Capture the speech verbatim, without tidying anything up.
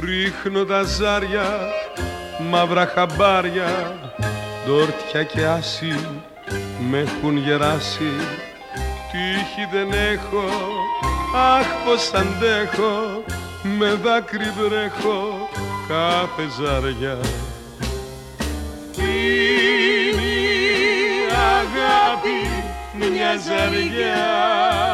ρίχνω τα ζάρια, μαύρα χαμπάρια, ντόρτια και άση με έχουν γεράσει. Τύχη δεν έχω, αχ πως αντέχω, με δάκρυ βρέχω κάθε ζάρια. Είναι η αγάπη μια ζαριά